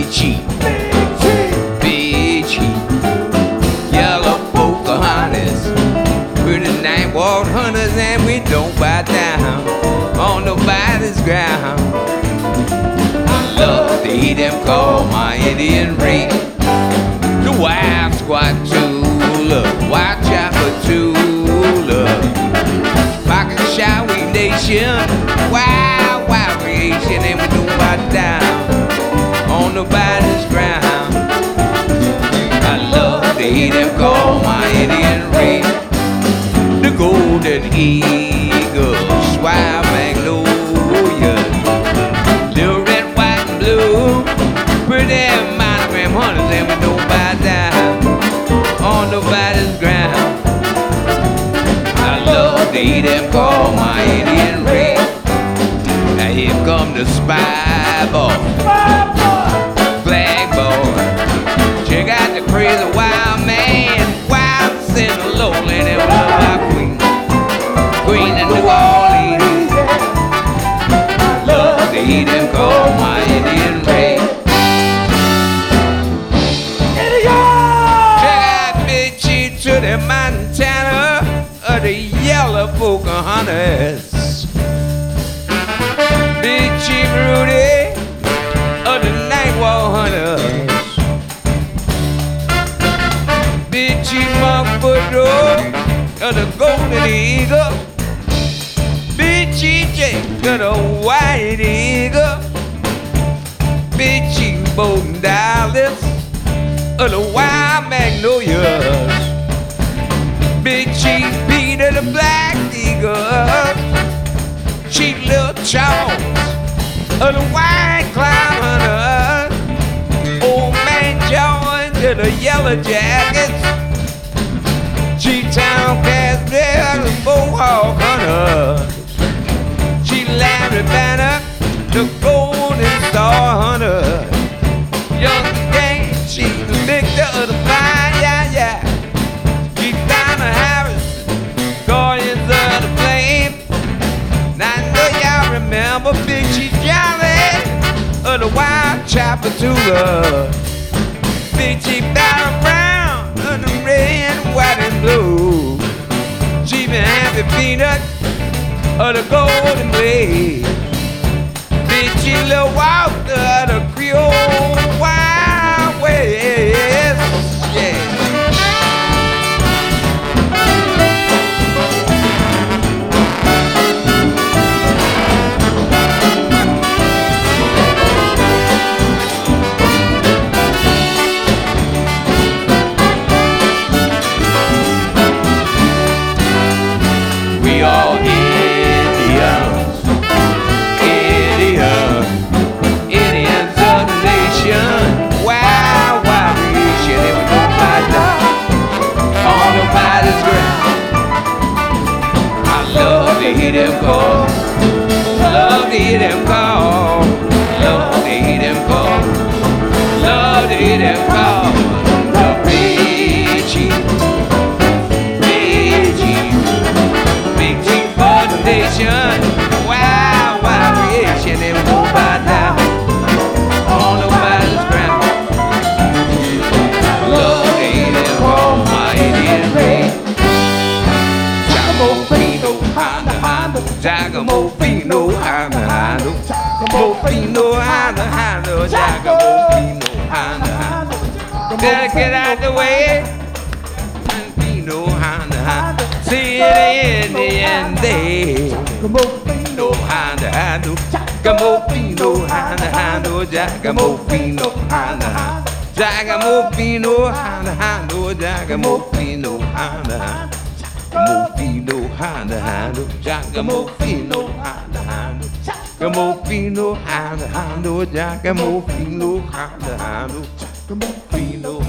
cheap. Big cheap. Yellow Pocahontas. We're the night walk hunters and we don't bow down on nobody's ground. I love to hear them call my Indian ring. The wild squat Tula, wild chopper Tula. Pocket shot we nation, wild, wild creation, and we don't bow down on nobody's ground. I love to hear them call my Indian ring. The golden eagle, wild magnolia, little red, white, and blue. Pretty monogram hunters, and we don't bow down on nobody's ground. I love to hear them call my Indian ring. Now here come the spy boy, flag boy. Check out the crazy wild man, wild sinner lonely, and we love our queen, queen in New Orleans. Love to hear them call my Indian ring. To the Montana of the yellow Pocahontas. Big Chief Rudy of the night walk hunters. Big Chief Mark Woodrow of the golden eagle. Big Chief Jake of the white eagle. Big Chief Bowden Dallas of the wild magnolias. Big Chief Peter the Black Eagle, Chief Little Charles of the White Cloud Hunters, Old Man George of the Yellow Jackets, Chief Town Casdale of the Mohawk Hunters, Chief Larry Banner, the Golden Star Hunter, Young Gang Chief Victor of the Fire, yeah. Remember Big Chief Jolly of the wild chopper Tula. Big Chief Donald Brown of the red, white, and blue. Chief and Happy Peanut of the golden blade. Big Chief Lil Walter of the Creole Wild West. Yeah. We all Indians, Indians of the nation. Wild, wild creation, and we don't bow down on nobody's ground. I love to hear them call, love to hear them call, love to hear them call, love to hear them call. The Big Chief, Big Chief, Big Chief of the nation. Wild, wild creation, and we don't bow down on nobody's ground. Love to hear them call my Indian ring. Jagamofino, Honda, Honda, Jagamofino, Honda, Honda, Jagamofino, Honda, Honda, Jagamofino, Honda, Honda. Better get out the way. Jagamofino, Honda, Honda. See it in the end day. Jagamofino, Honda, Honda, Jagamofino, Honda, Honda, Jagamofino, Honda, Honda. Jagamofino, Honda, Honda, Jagamofino, Honda, Honda. Jagamofino, Honda, Honda, Jagamofino, Honda, Honda, Jagamofino, Honda, Honda, Jagamofino, Honda, Honda, Jagamofino.